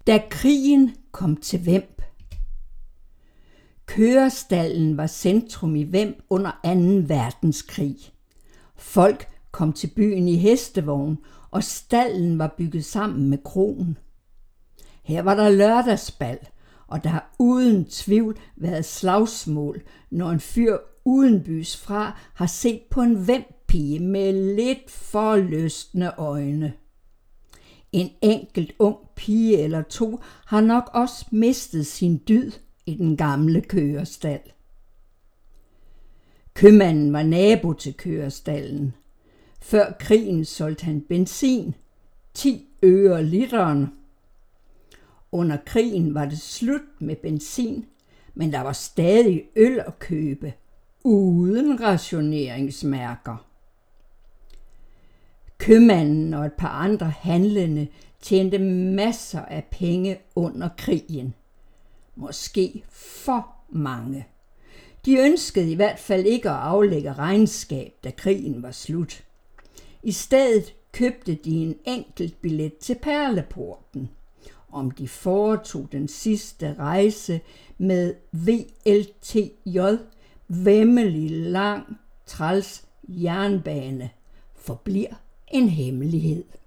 Da krigen kom til Vemb. Kørestalden var centrum i Vemb under 2. verdenskrig. Folk kom til byen i hestevogn, og stalden var bygget sammen med kroen. Her var der lørdagsbal, og der har uden tvivl været slagsmål, når en fyr udenbys fra har set på en Vemb-pige med lidt for lystne øjne. En enkelt ung pige eller to har nok også mistet sin dyd i den gamle kørestal. Købmanden var nabo til kørestallen. Før krigen solgte han benzin, 10 øre literen. Under krigen var det slut med benzin, men der var stadig øl at købe, uden rationeringsmærker. Købmanden og et par andre handlende tjente masser af penge under krigen. Måske for mange. De ønskede i hvert fald ikke at aflægge regnskab, da krigen var slut. I stedet købte de en enkelt billet til Perleporten. Om de foretog den sidste rejse med VLTJ, væmmelig lang, træls jernbane, forbliver en hemmelighed.